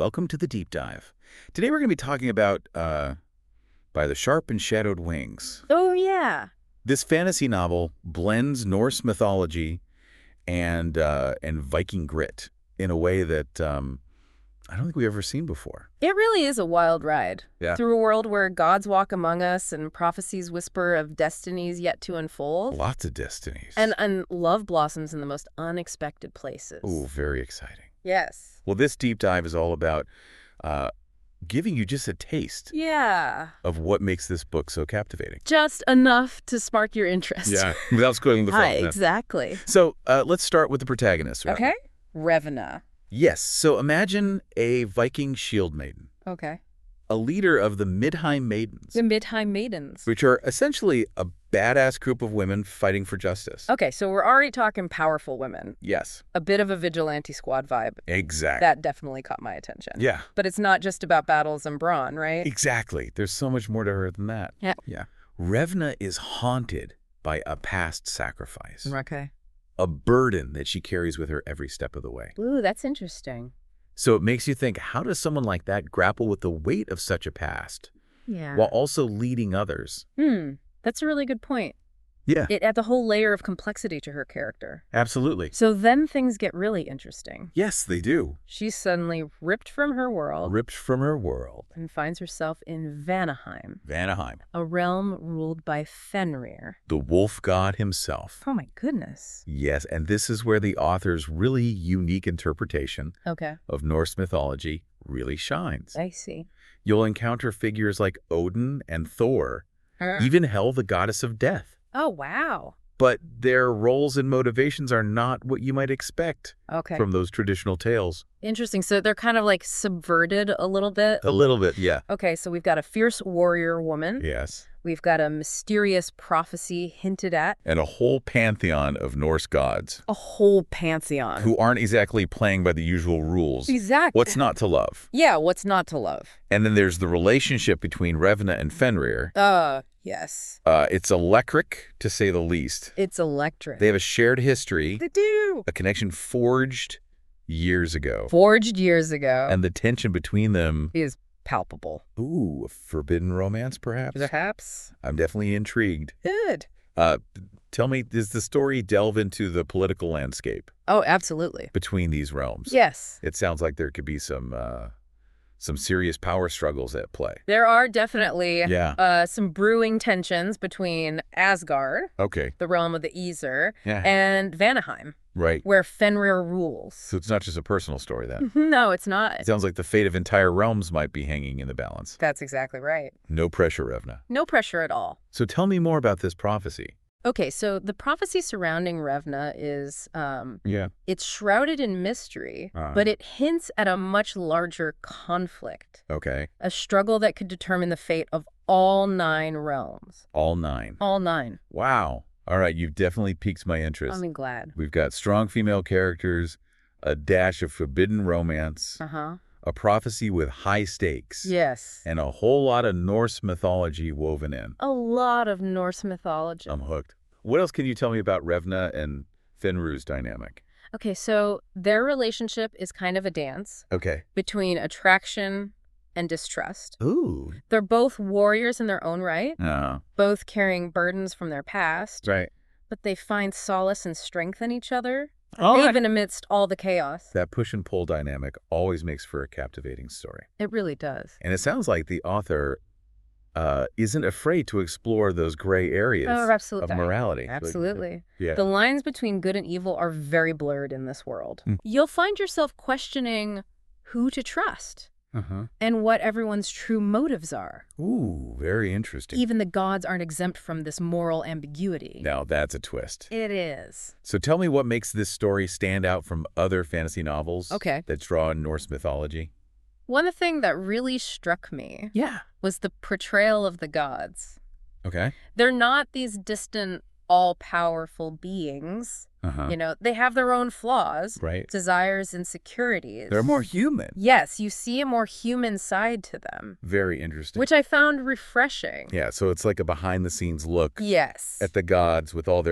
welcome to the Deep Dive. Today we're going to be talking about By the Sharp and Shadowed Wings. Oh, yeah. This fantasy novel blends Norse mythology and Viking grit in a way that I don't think we've ever seen before. It really is a wild ride. Yeah. Through a world where gods walk among us and prophecies whisper of destinies yet to unfold. Lots of destinies. And love blossoms in the most unexpected places. Oh, very exciting. Yes. Well, this deep dive is all about giving you just a taste Yeah. of what makes this book so captivating. Just enough to spark your interest. Yeah, without spoiling the Hi, film. exactly. So let's start with the protagonist. Right? Okay. Revna. Yes. So imagine a Viking shield maiden, Okay. a leader of the Midheim Maidens, The Midheim Maidens. which are essentially a badass group of women fighting for justice. Okay, so we're already talking powerful women. Yes, A bit of a vigilante squad vibe. exactly. That definitely caught my attention. Yeah, But it's not just about battles and brawn, right? exactly. There's so much more to her than that. Yeah. Yeah. Revna is haunted by a past sacrifice, Okay. a burden that she carries with her every step of the way. Ooh, that's interesting. So it makes you think, how does someone like that grapple with the weight of such a past Yeah. while also leading others? That's a really good point. Yeah, It adds a whole layer of complexity to her character. absolutely. So then things get really interesting. Yes, they do. She's suddenly ripped from her world Ripped from her world. and finds herself in Vanaheim, Vanaheim, a realm ruled by Fenrir. the wolf god himself. Oh my goodness. Yes, and this is where the author's really unique interpretation Okay, of Norse mythology really shines. I see. You'll encounter figures like Odin and Thor, even Hel, the goddess of death. Oh, wow. But their roles and motivations are not what you might expect Okay. from those traditional tales. Interesting. So they're kind of like subverted a little bit. A little bit, yeah. Okay, so we've got a fierce warrior woman. Yes. We've got a mysterious prophecy hinted at. And a whole pantheon of Norse gods A whole pantheon. who aren't exactly playing by the usual rules. Exactly. What's not to love? Yeah, what's not to love? And then there's the relationship between Revna and Fenrir. Yes. It's electric, to say the least. It's electric. They have a shared history, They do. a connection forged years ago. Forged years ago. And the tension between them, is palpable. ooh, a forbidden romance, perhaps? Perhaps. I'm definitely intrigued. Good. Tell me, does the story delve into the political landscape Oh, absolutely. between these realms? Yes. It sounds like there could be some serious power struggles at play. There are definitely Yeah. some brewing tensions between Asgard, Okay. the realm of the Aesir, Yeah. and Vanaheim, Right. where Fenrir rules. So it's not just a personal story then. No, it's not. It sounds like the fate of entire realms might be hanging in the balance. That's exactly right. No pressure, Revna. No pressure at all. So tell me more about this prophecy. Okay, so the prophecy surrounding Revna is, Yeah. it's shrouded in mystery, but it hints at a much larger conflict, Okay. a struggle that could determine the fate of all 9 realms. All 9. All 9. Wow. All right, you've definitely piqued my interest. I'm glad. We've got strong female characters, a dash of forbidden romance, Uh-huh. a prophecy with high stakes, Yes. and a whole lot of Norse mythology woven in. A lot of Norse mythology. I'm hooked. What else can you tell me about Revna and Fenrir's dynamic? Okay, so their relationship is kind of a dance Okay. between attraction and distrust. Ooh. They're both warriors in their own right, Oh, both carrying burdens from their past, right. but they find solace and strength in each other, Oh, even amidst all the chaos. that push and pull dynamic always makes for a captivating story. It really does. And it sounds like the author isn't afraid to explore those gray areas Oh, absolutely. of morality. Absolutely. Yeah. The lines between good and evil are very blurred in this world. You'll find yourself questioning who to trust Uh-huh. and what everyone's true motives are. Ooh, very interesting. Even the gods aren't exempt from this moral ambiguity. Now that's a twist. It is. So tell me what makes this story stand out from other fantasy novels Okay. that draw on Norse mythology. One thing that really struck me Yeah. was the portrayal of the gods. Okay. They're not these distant, all-powerful beings. Uh-huh. You know, they have their own flaws, Right. desires, insecurities. They're more human. Yes, you see a more human side to them, Very interesting. which I found refreshing. Yeah, so it's like a behind-the-scenes look Yes. at the gods with all their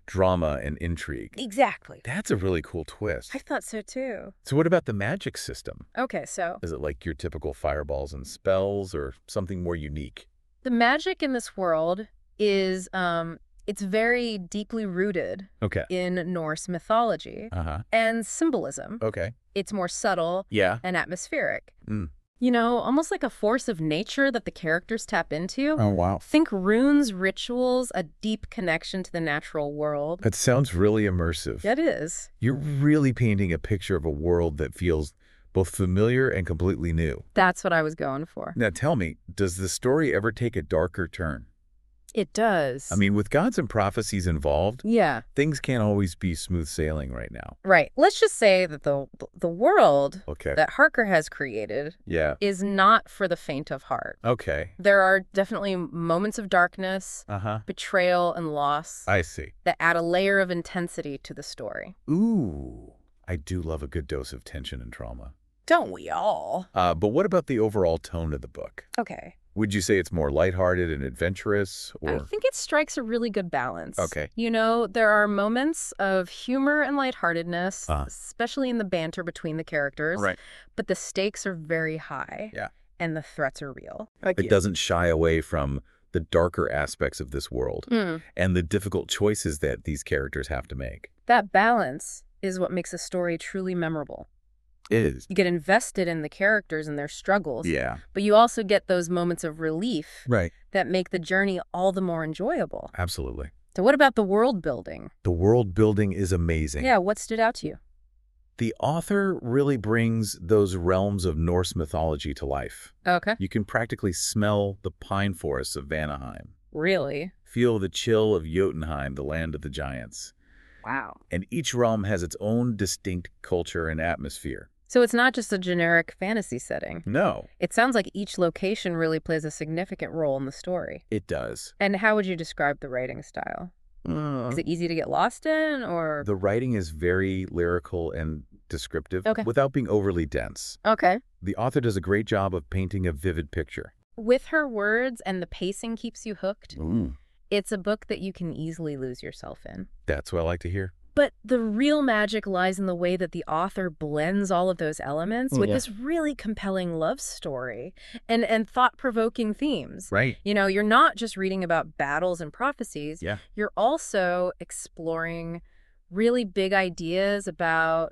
drama and intrigue. Exactly. That's a really cool twist. I thought so too. So what about the magic system? Okay, so Is it like your typical fireballs and spells or something more unique? the magic in this world is it's very deeply rooted Okay. in Norse mythology Uh-huh. and symbolism. Okay. It's more subtle Yeah. and atmospheric. Mm. You know, almost like a force of nature that the characters tap into. Oh, wow. Think runes, rituals, a deep connection to the natural world. That sounds really immersive. It is. You're really painting a picture of a world that feels both familiar and completely new. That's what I was going for. Now tell me, does the story ever take a darker turn? It does. I mean, with gods and prophecies involved, yeah, things can't always be smooth sailing right now. right. Let's just say that the world Okay. that Harker has created Yeah. is not for the faint of heart. Okay. There are definitely moments of darkness, Uh-huh. betrayal, and loss I see. that add a layer of intensity to the story. Ooh. I do love a good dose of tension and trauma. Don't we all? But what about the overall tone of the book? Okay. Would you say it's more lighthearted and adventurous, I or? think it strikes a really good balance. Okay. You know, there are moments of humor and lightheartedness, Uh. especially in the banter between the characters. Right. But the stakes are very high. Yeah. And the threats are real. It doesn't shy away from the darker aspects of this world and the difficult choices that these characters have to make. That balance is what makes a story truly memorable. It is. You get invested in the characters and their struggles, Yeah. but you also get those moments of relief Right. that make the journey all the more enjoyable. Absolutely. So what about the world building? The world building is amazing. Yeah, what stood out to you? The author really brings those realms of Norse mythology to life. Okay. You can practically smell the pine forests of Vanaheim, Really? feel the chill of Jotunheim, the land of the giants. Wow. And each realm has its own distinct culture and atmosphere. So it's not just a generic fantasy setting. No, It sounds like each location really plays a significant role in the story. it does. And how would you describe the writing style? Is it easy to get lost in, or? The writing is very lyrical and descriptive Okay. without being overly dense. Okay. The author does a great job of painting a vivid picture. With her words and the pacing keeps you hooked, it's a book that you can easily lose yourself in. That's what I like to hear. But the real magic lies in the way that the author blends all of those elements with this really compelling love story and thought-provoking themes. Right. You know, you're not just reading about battles and prophecies. Yeah. You're also exploring really big ideas about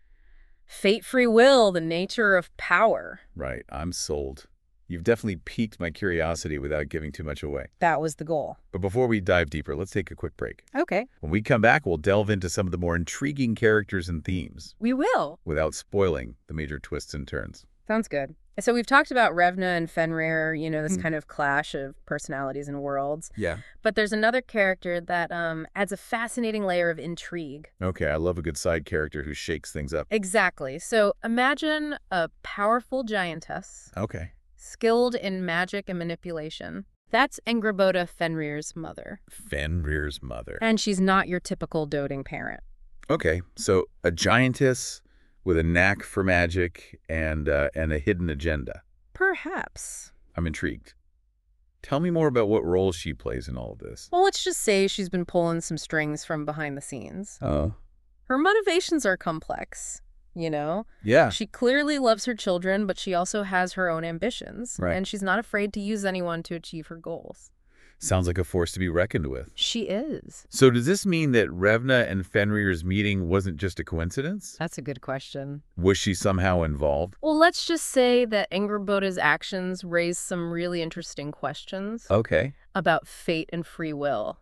fate, free will, the nature of power. Right. I'm sold. You've definitely piqued my curiosity without giving too much away. That was the goal. But before we dive deeper, let's take a quick break. Okay. When we come back, we'll delve into some of the more intriguing characters and themes We will. without spoiling the major twists and turns. Sounds good. So we've talked about Revna and Fenrir, you know, this kind of clash of personalities and worlds. Yeah. But there's another character that adds a fascinating layer of intrigue. Okay, I love a good side character who shakes things up. Exactly. So imagine a powerful giantess, Okay. skilled in magic and manipulation. That's Angrboda Fenrir's mother. Fenrir's mother. And she's not your typical doting parent. Okay, so a giantess with a knack for magic and a hidden agenda. Perhaps. I'm intrigued. Tell me more about what role she plays in all of this. Well, let's just say she's been pulling some strings from behind the scenes. Oh. Her motivations are complex, you know? Yeah. She clearly loves her children, but she also has her own ambitions. Right. And she's not afraid to use anyone to achieve her goals. Sounds like a force to be reckoned with. She is. So does this mean that Revna and Fenrir's meeting wasn't just a coincidence? That's a good question. Was she somehow involved? Well, let's just say that Angrboda's actions raised some really interesting questions Okay. about fate and free will.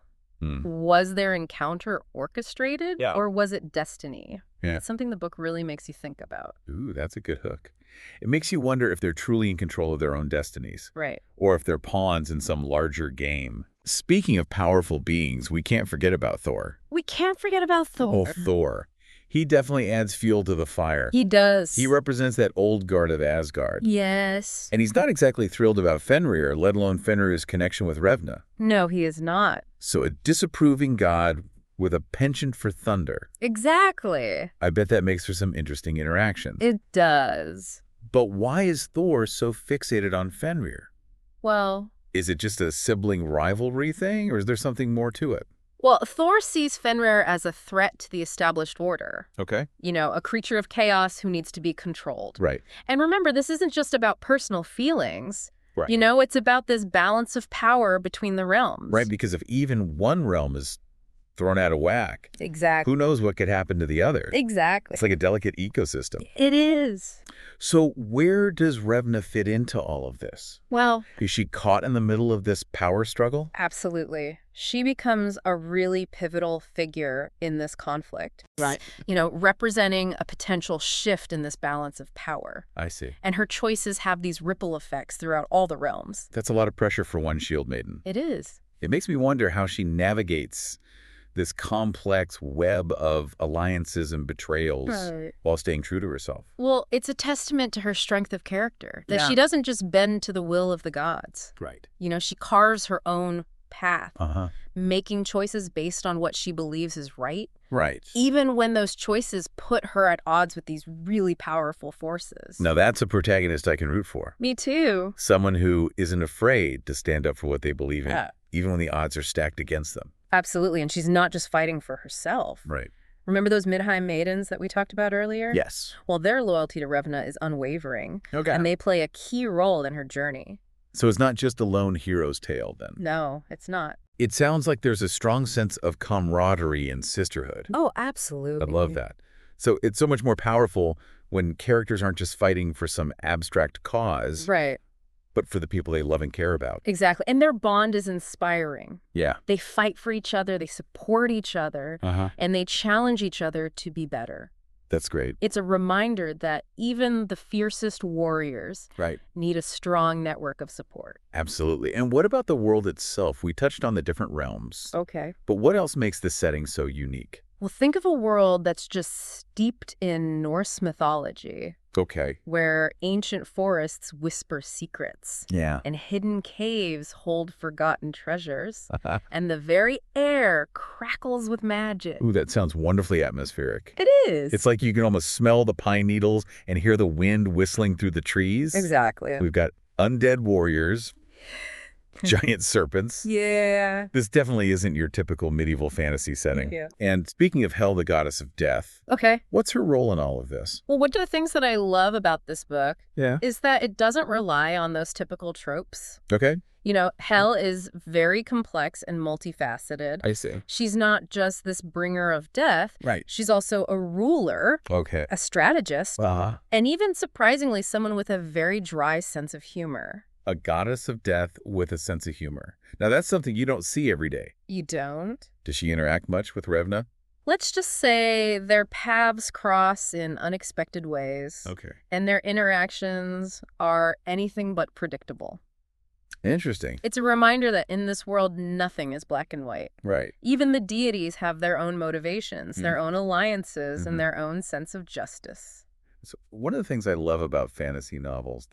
Was their encounter orchestrated, Yeah. or was it destiny? Yeah. It's something the book really makes you think about. Ooh, that's a good hook. It makes you wonder if they're truly in control of their own destinies, Right. or if they're pawns in some larger game. Speaking of powerful beings, we can't forget about Thor. We can't forget about Thor. Oh, Thor. He definitely adds fuel to the fire. He does. He represents that old guard of Asgard. Yes. And he's not exactly thrilled about Fenrir, let alone Fenrir's connection with Revna. No, he is not. So a disapproving god with a penchant for thunder. Exactly. I bet that makes for some interesting interactions. It does. But why is Thor so fixated on Fenrir? Well, Is it just a sibling rivalry thing, or is there something more to it? Well, Thor sees Fenrir as a threat to the established order. Okay. A creature of chaos who needs to be controlled. Right. And remember, this isn't just about personal feelings. Right. It's about this balance of power between the realms. Right, because if even one realm is thrown out of whack, Exactly. who knows what could happen to the other? Exactly. It's like a delicate ecosystem. It is. So where does Revna fit into all of this? Well, Is she caught in the middle of this power struggle? absolutely. She becomes a really pivotal figure in this conflict. Right. Representing a potential shift in this balance of power. I see. And her choices have these ripple effects throughout all the realms. That's a lot of pressure for one Shield Maiden. It is. It makes me wonder how she navigates this complex web of alliances and betrayals while staying true to herself. Well, it's a testament to her strength of character, that Yeah. she doesn't just bend to the will of the gods. Right. She carves her own path, Uh-huh. making choices based on what she believes is right, Right. even when those choices put her at odds with these really powerful forces. Now that's a protagonist I can root for. Me too. Someone who isn't afraid to stand up for what they believe in, Yeah. even when the odds are stacked against them. Absolutely, and she's not just fighting for herself. Right. Remember those Midheim maidens that we talked about earlier? Yes. Well, their loyalty to Revna is unwavering, Okay. and they play a key role in her journey. So it's not just a lone hero's tale then. No, it's not. It sounds like there's a strong sense of camaraderie and sisterhood. Oh, absolutely. I love that. So it's so much more powerful when characters aren't just fighting for some abstract cause, Right. but for the people they love and care about. Exactly. And their bond is inspiring. Yeah. They fight for each other, they support each other, Uh-huh. and they challenge each other to be better. That's great. It's a reminder that even the fiercest warriors Right. need a strong network of support. Absolutely. And what about the world itself? We touched on the different realms, Okay. but what else makes this setting so unique? Well, think of a world that's just steeped in Norse mythology, Okay. where ancient forests whisper secrets, Yeah. and hidden caves hold forgotten treasures, and the very air crackles with magic. Ooh, that sounds wonderfully atmospheric. It is. It's like you can almost smell the pine needles and hear the wind whistling through the trees. Exactly. We've got undead warriors, giant serpents. Yeah. This definitely isn't your typical medieval fantasy setting. Yeah. And speaking of Hel, the goddess of death, Okay. what's her role in all of this? Well, one of the things that I love about this book Yeah. is that it doesn't rely on those typical tropes. Okay. Hel is very complex and multifaceted. I see. She's not just this bringer of death. Right. She's also a ruler, Okay. a strategist, Uh-huh. and even surprisingly, someone with a very dry sense of humor. A goddess of death with a sense of humor. Now, that's something you don't see every day. You don't? Does she interact much with Revna? Let's just say their paths cross in unexpected ways, Okay. and their interactions are anything but predictable. Interesting. It's a reminder that in this world, nothing is black and white. Right. Even the deities have their own motivations, their own alliances, Mhm. and their own sense of justice. So one of the things I love about fantasy novels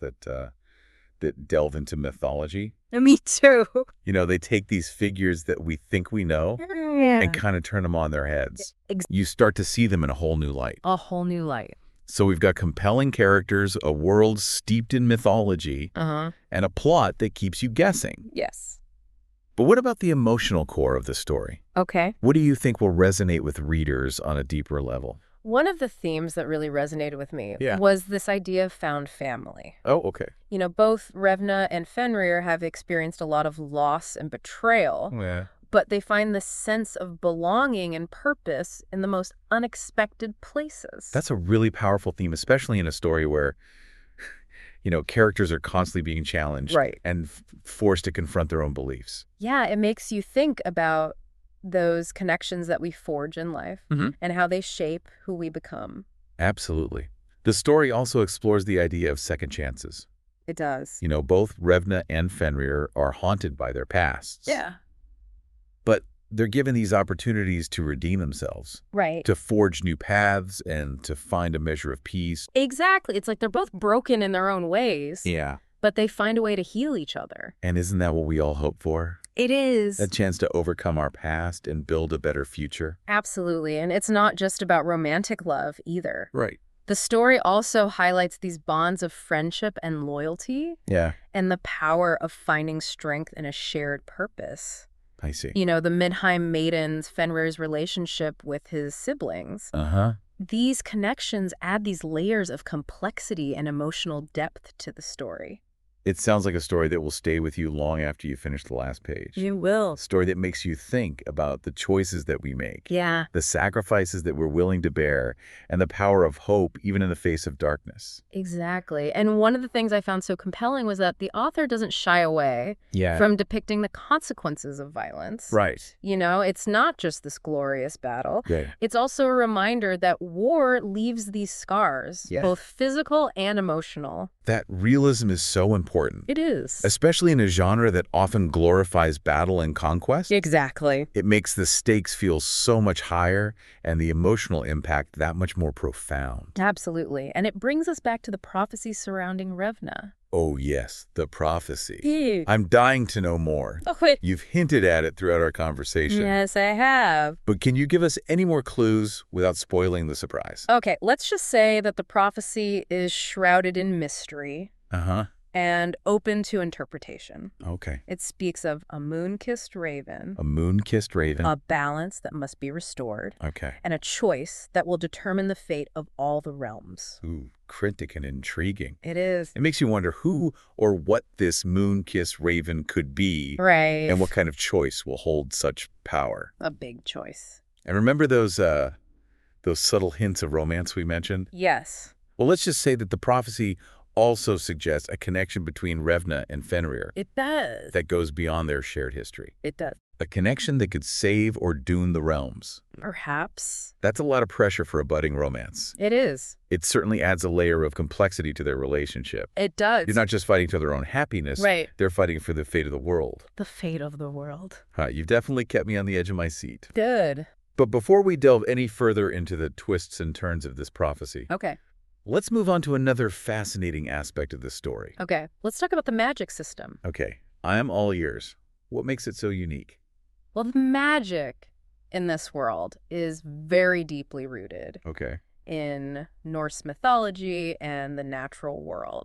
that delve into mythology, Me too. they take these figures that we think we know and kind of turn them on their heads. You start to see them in a whole new light. A whole new light. So we've got compelling characters, a world steeped in mythology, Uh-huh. and a plot that keeps you guessing. Yes. But what about the emotional core of the story? Okay. What do you think will resonate with readers on a deeper level? One of the themes that really resonated with me Yeah. was this idea of found family. Oh, okay. Both Revna and Fenrir have experienced a lot of loss and betrayal, Yeah. but they find this sense of belonging and purpose in the most unexpected places. That's a really powerful theme, especially in a story where, characters are constantly being challenged Right. and forced to confront their own beliefs. Yeah, it makes you think about those connections that we forge in life Mhm. and how they shape who we become. Absolutely. The story also explores the idea of second chances. It does. Both Revna and Fenrir are haunted by their pasts. Yeah. But they're given these opportunities to redeem themselves, Right. to forge new paths, and to find a measure of peace. Exactly. It's like they're both broken in their own ways, Yeah. but they find a way to heal each other. And isn't that what we all hope for? It is. A chance to overcome our past and build a better future? Absolutely. And it's not just about romantic love either. Right. The story also highlights these bonds of friendship and loyalty Yeah. and the power of finding strength in a shared purpose. I see. You know, the Midheim maidens, Fenrir's relationship with his siblings. Uh-huh. These connections add these layers of complexity and emotional depth to the story. It sounds like a story that will stay with you long after you finish the last page. You will. A story that makes you think about the choices that we make. Yeah. The sacrifices that we're willing to bear, and the power of hope even in the face of darkness. Exactly. And one of the things I found so compelling was that the author doesn't shy away Yeah. from depicting the consequences of violence. Right. You know, it's not just this glorious battle. Good. It's also a reminder that war leaves these scars, Yes. both physical and emotional. That realism is so important. It is. Especially in a genre that often glorifies battle and conquest. Exactly. It makes the stakes feel so much higher and the emotional impact that much more profound. Absolutely. And it brings us back to the prophecy surrounding Revna. Oh yes, the prophecy. Ew. I'm dying to know more. Oh, wait. You've hinted at it throughout our conversation. Yes, I have. But can you give us any more clues without spoiling the surprise? Okay, let's just say that the prophecy is shrouded in mystery Uh-huh. and open to interpretation. Okay. It speaks of a moon-kissed raven, A moon-kissed raven. a balance that must be restored, Okay. and a choice that will determine the fate of all the realms. Ooh, cryptic and intriguing. It is. It makes you wonder who or what this moon-kissed raven could be Right. and what kind of choice will hold such power. A big choice. And remember those subtle hints of romance we mentioned? Yes, Well, let's just say that the prophecy also suggests a connection between Revna and Fenrir it does. that goes beyond their shared history. It does. A connection that could save or doom the realms. Perhaps. That's a lot of pressure for a budding romance. It is. It certainly adds a layer of complexity to their relationship. It does. You're not just fighting to their own happiness. Right. They're fighting for the fate of the world. The fate of the world. You've definitely kept me on the edge of my seat. Good. But before we delve any further into the twists and turns of this prophecy, Okay. let's move on to another fascinating aspect of this story. Okay. Let's talk about the magic system. Okay, I am all ears. What makes it so unique? Well, the magic in this world is very deeply rooted Okay. in Norse mythology and the natural world.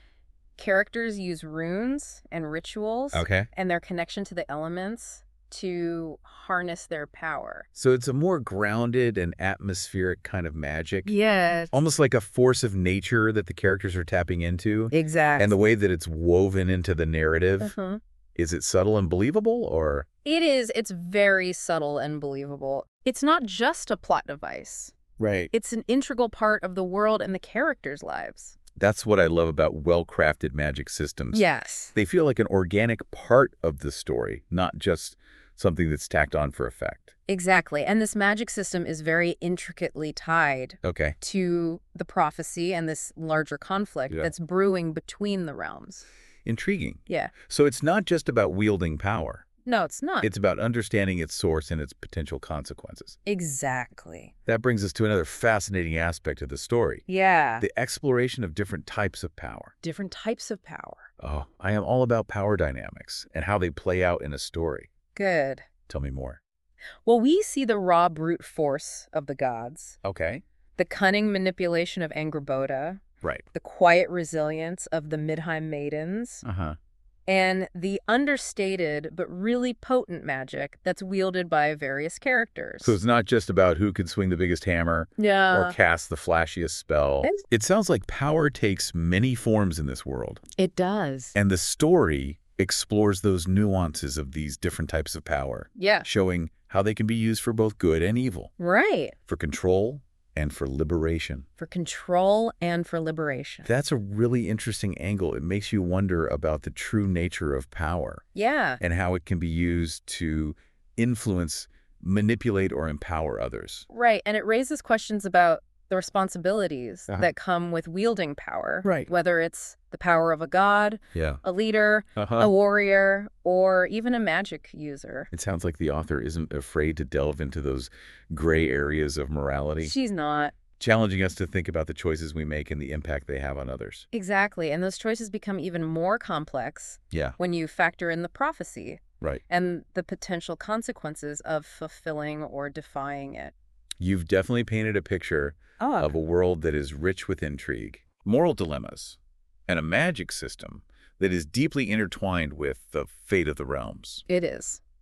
Characters use runes and rituals Okay. and their connection to the elements to harness their power. So it's a more grounded and atmospheric kind of magic. Yes. Almost like a force of nature that the characters are tapping into. Exactly. And the way that it's woven into the narrative, Uh-huh. is it subtle and believable or? It is. It's very subtle and believable. It's not just a plot device. Right. It's an integral part of the world and the characters' lives. That's what I love about well-crafted magic systems. Yes. They feel like an organic part of the story, not just something that's tacked on for effect. Exactly. And this magic system is very intricately tied Okay. to the prophecy and this larger conflict Yeah. that's brewing between the realms. Intriguing. Yeah. So it's not just about wielding power. No, it's not. It's about understanding its source and its potential consequences. Exactly. That brings us to another fascinating aspect of the story. Yeah. The exploration of different types of power. Different types of power. Oh, I am all about power dynamics and how they play out in a story. Good. Tell me more. Well, we see the raw brute force of the gods, Okay. the cunning manipulation of Angrboda, Right. the quiet resilience of the Midheim maidens, Uh-huh. and the understated but really potent magic that's wielded by various characters. So it's not just about who can swing the biggest hammer Yeah. or cast the flashiest spell. It sounds like power takes many forms in this world. It does. And the story explores those nuances of these different types of power, Yeah. showing how they can be used for both good and evil, Right. for control and for liberation. For control and for liberation. That's a really interesting angle. It makes you wonder about the true nature of power Yeah. and how it can be used to influence, manipulate, or empower others. Right. And it raises questions about the responsibilities Uh-huh. that come with wielding power. Right. Whether it's the power of a god, Yeah. a leader, a warrior, or even a magic user. It sounds like the author isn't afraid to delve into those gray areas of morality, She's not. challenging us to think about the choices we make and the impact they have on others. Exactly. And those choices become even more complex Yeah, when you factor in the prophecy right. and the potential consequences of fulfilling or defying it. You've definitely painted a picture of a world that is rich with intrigue, moral dilemmas, and a magic system that is deeply intertwined with the fate of the realms. It is.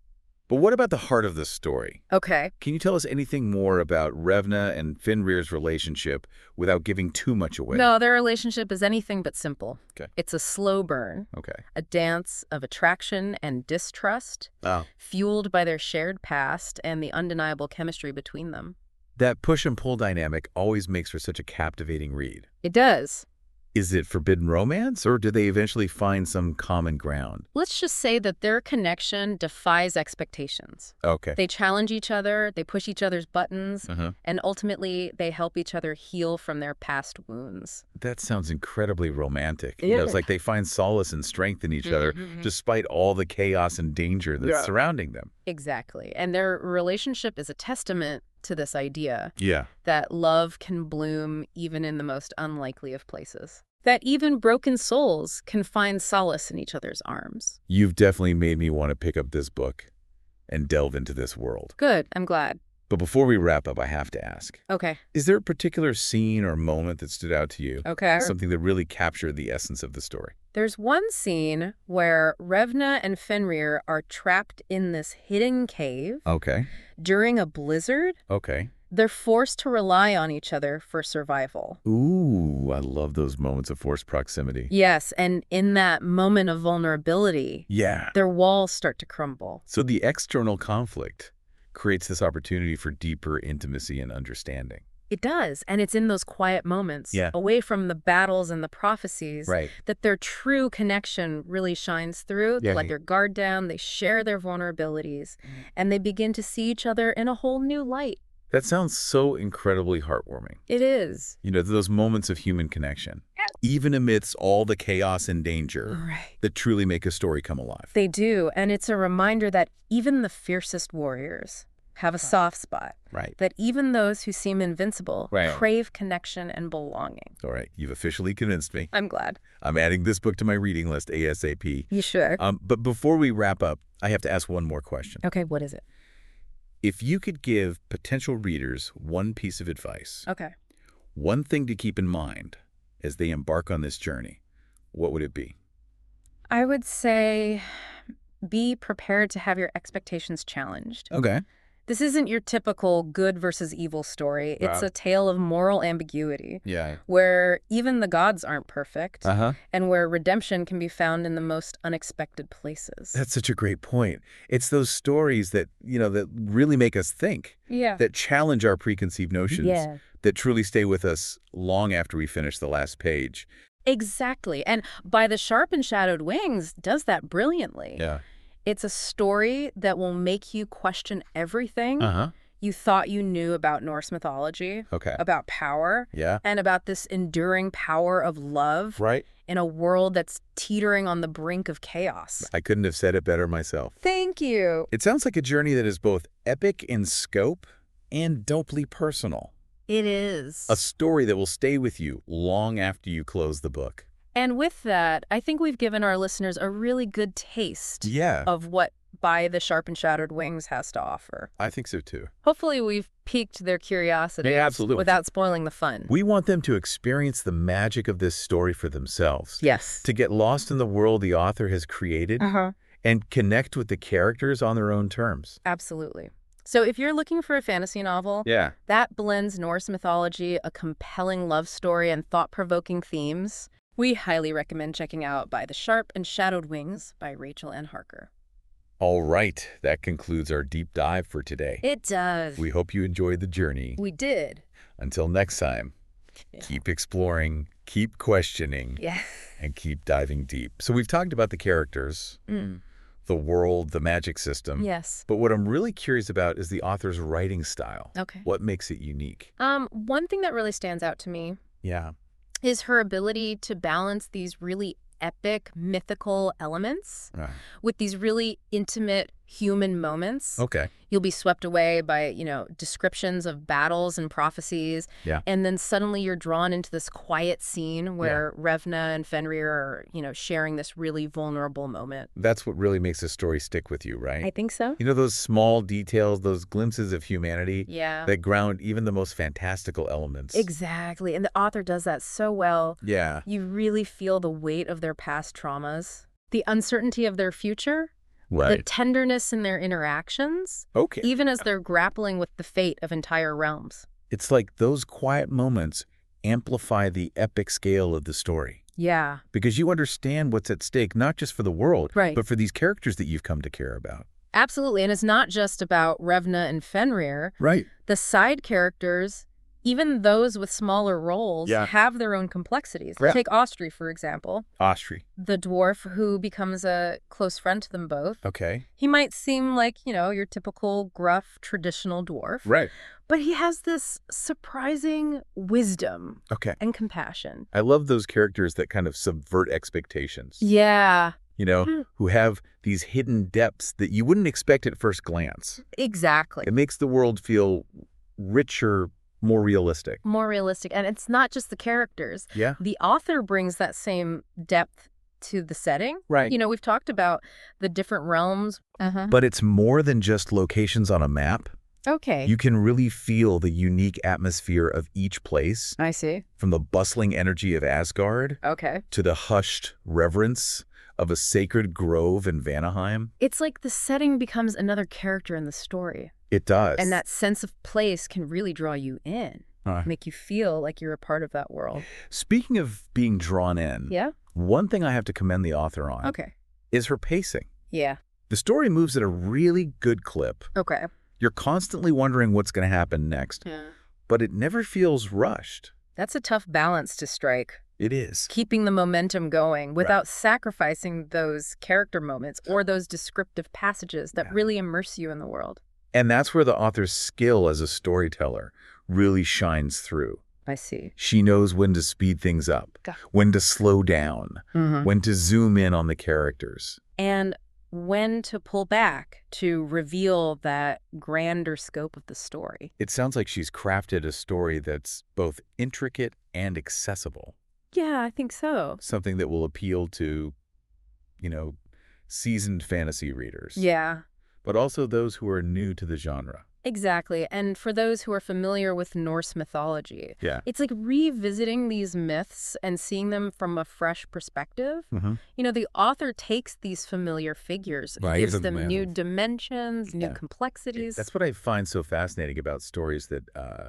But what about the heart of the story? Okay. Can you tell us anything more about Revna and Fenrir's relationship without giving too much away? No, their relationship is anything but simple. Okay. It's a slow burn, Okay. a dance of attraction and distrust, Oh. fueled by their shared past and the undeniable chemistry between them. That push and pull dynamic always makes for such a captivating read. It does. Is it forbidden romance, or do they eventually find some common ground? Let's just say that their connection defies expectations. Okay. They challenge each other, they push each other's buttons, Uh-huh. and ultimately they help each other heal from their past wounds. That sounds incredibly romantic. Yeah. It's like they find solace and strength in each other despite all the chaos and danger that's surrounding them. Exactly. And their relationship is a testament to this idea Yeah. that love can bloom even in the most unlikely of places. That even broken souls can find solace in each other's arms. You've definitely made me want to pick up this book and delve into this world. Good. I'm glad. But before we wrap up, I have to ask, Okay. is there a particular scene or moment that stood out to you? Okay. Something that really captured the essence of the story? There's one scene where Revna and Fenrir are trapped in this hidden cave Okay. during a blizzard. Okay. They're forced to rely on each other for survival. Ooh, I love those moments of forced proximity. Yes, and in that moment of vulnerability, Yeah. their walls start to crumble. So the external conflict creates this opportunity for deeper intimacy and understanding. It does, and it's in those quiet moments, Yeah. away from the battles and the prophecies, Right. that their true connection really shines through. They Yeah. let their guard down, they share their vulnerabilities, and they begin to see each other in a whole new light. That sounds so incredibly heartwarming. It is. Those moments of human connection, even amidst all the chaos and danger Right. that truly make a story come alive. They do, and it's a reminder that even the fiercest warriors have a soft spot. Right. That even those who seem invincible Right. crave connection and belonging. All right. You've officially convinced me. I'm glad. I'm adding this book to my reading list ASAP. You sure? But before we wrap up, I have to ask one more question. Okay, what is it? If you could give potential readers one piece of advice, Okay. one thing to keep in mind as they embark on this journey, what would it be? I would say be prepared to have your expectations challenged. Okay. This isn't your typical good versus evil story. It's Wow. a tale of moral ambiguity, Yeah. where even the gods aren't perfect, Uh-huh. and where redemption can be found in the most unexpected places. That's such a great point. It's those stories that, that really make us think, Yeah. that challenge our preconceived notions, Yeah. that truly stay with us long after we finish the last page. Exactly. And By the Sharp and Shadowed Wings does that brilliantly. Yeah. It's a story that will make you question everything Uh-huh. you thought you knew about Norse mythology, Okay. about power, Yeah. and about this enduring power of love Right. in a world that's teetering on the brink of chaos. I couldn't have said it better myself. Thank you. It sounds like a journey that is both epic in scope and dopely personal. It is. A story that will stay with you long after you close the book. And with that, I think we've given our listeners a really good taste Yeah, of what By the Sharp and Shadowed Wings has to offer. I think so too. Hopefully we've piqued their curiosity Yeah, absolutely. without spoiling the fun. We want them to experience the magic of this story for themselves. Yes. To get lost in the world the author has created Uh-huh. and connect with the characters on their own terms. Absolutely. So if you're looking for a fantasy novel Yeah. that blends Norse mythology, a compelling love story, and thought-provoking themes, we highly recommend checking out By the Sharp and Shadowed Wings by Rachel N. Harker. All right, that concludes our deep dive for today. It does. We hope you enjoyed the journey. We did. Until next time, keep exploring, keep questioning, Yeah. and keep diving deep. So we've talked about the characters, the world, the magic system. Yes. But what I'm really curious about is the author's writing style. Okay. What makes it unique? One thing that really stands out to me Yeah. is her ability to balance these really epic, mythical elements with these really intimate human moments. Okay. You'll be swept away by, descriptions of battles and prophecies. Yeah. And then suddenly you're drawn into this quiet scene where Revna and Fenrir are, sharing this really vulnerable moment. That's what really makes a story stick with you, right? I think so. Those small details, those glimpses of humanity Yeah. that ground even the most fantastical elements. Exactly. And the author does that so well. Yeah. You really feel the weight of their past traumas, the uncertainty of their future, The Right. tenderness in their interactions, Okay. even as they're grappling with the fate of entire realms. It's like those quiet moments amplify the epic scale of the story. Yeah. Because you understand what's at stake, not just for the world, Right. but for these characters that you've come to care about. Absolutely. And it's not just about Revna and Fenrir. Right. The side characters, even those with smaller roles, Yeah. have their own complexities. Yeah. Take Austri, for example, Austri. the dwarf who becomes a close friend to them both. Okay. He might seem like, your typical gruff, traditional dwarf, Right. but he has this surprising wisdom Okay. and compassion. I love those characters that kind of subvert expectations. Yeah, Who have these hidden depths that you wouldn't expect at first glance. exactly. It makes the world feel richer, more realistic. More realistic. And it's not just the characters. Yeah. The author brings that same depth to the setting. Right. We've talked about the different realms. But it's more than just locations on a map. Okay. You can really feel the unique atmosphere of each place, I see. from the bustling energy of Asgard Okay. to the hushed reverence of a sacred grove in Vanaheim. It's like the setting becomes another character in the story. It does. And that sense of place can really draw you in, make you feel like you're a part of that world. Speaking of being drawn in, Yeah? one thing I have to commend the author on Okay. is her pacing. Yeah. The story moves at a really good clip. Okay. You're constantly wondering what's going to happen next, but it never feels rushed. That's a tough balance to strike. It is. Keeping the momentum going without sacrificing those character moments or those descriptive passages that really immerse you in the world. And that's where the author's skill as a storyteller really shines through. I see. She knows when to speed things up, when to slow down, when to zoom in on the characters. And when to pull back to reveal that grander scope of the story. It sounds like she's crafted a story that's both intricate and accessible. Yeah, I think so. Something that will appeal to, seasoned fantasy readers. Yeah, But also those who are new to the genre. exactly. And for those who are familiar with Norse mythology, Yeah. it's like revisiting these myths and seeing them from a fresh perspective. The author takes these familiar figures, Right. gives them new dimensions, new Yeah. complexities. That's what I find so fascinating about stories that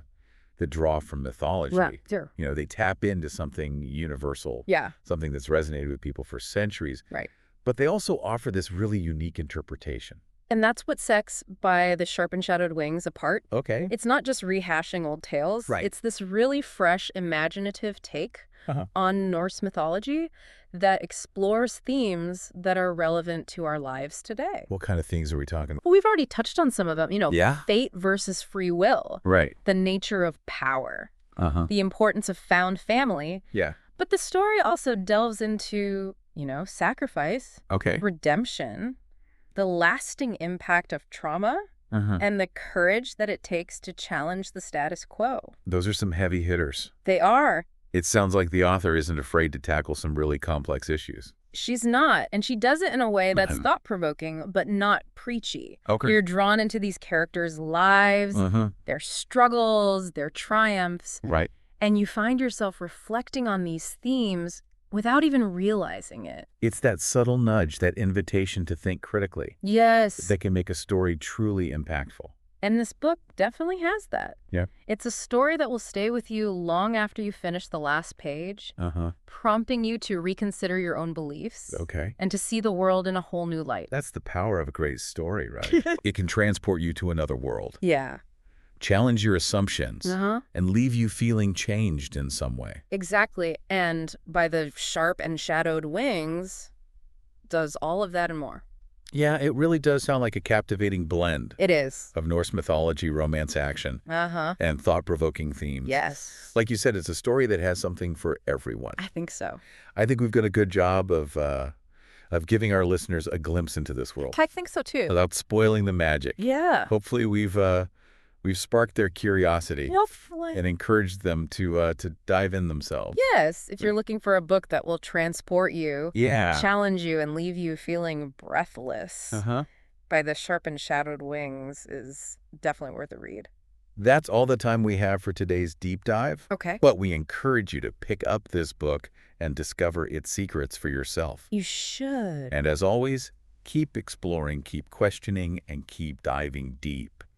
draw from mythology. Right, sure. They tap into something universal, Yeah, something that's resonated with people for centuries. right. But they also offer this really unique interpretation. And that's what sets By the Sharp and Shadowed Wings apart. Okay. It's not just rehashing old tales. Right. It's this really fresh, imaginative take on Norse mythology that explores themes that are relevant to our lives today. What kind of things are we talking about? Well, we've already touched on some of them. Yeah. Fate versus free will, Right. the nature of power, Uh-huh. the importance of found family. Yeah. But the story also delves into, sacrifice, Okay. redemption, the lasting impact of trauma, and the courage that it takes to challenge the status quo. Those are some heavy hitters. They are. It sounds like the author isn't afraid to tackle some really complex issues. She's not. And she does it in a way that's thought-provoking, but not preachy. Okay. You're drawn into these characters' lives, their struggles, their triumphs, Right. and you find yourself reflecting on these themes without even realizing it. It's that subtle nudge, that invitation to think critically, Yes. that can make a story truly impactful. And this book definitely has that. Yeah. It's a story that will stay with you long after you finish the last page, prompting you to reconsider your own beliefs Okay. and to see the world in a whole new light. That's the power of a great story, right? It can transport you to another world, Yeah. challenge your assumptions, Uh-huh. and leave you feeling changed in some way. Exactly. And By the Sharp and Shadowed Wings does all of that and more. Yeah, it really does sound like a captivating blend It is. of Norse mythology, romance action, Uh-huh. and thought-provoking themes. Yes. Like you said, it's a story that has something for everyone. I think so. I think we've done a good job of giving our listeners a glimpse into this world I think so too. without spoiling the magic. Yeah. Hopefully we've sparked their curiosity Hopefully. and encouraged them to dive in themselves. Yes, if you're looking for a book that will transport you, Yeah. challenge you, and leave you feeling breathless, By the Sharp and Shadowed Wings is definitely worth a read. That's all the time we have for today's deep dive. Okay. But we encourage you to pick up this book and discover its secrets for yourself. You should. And as always, Keep exploring, keep questioning, and keep diving deep.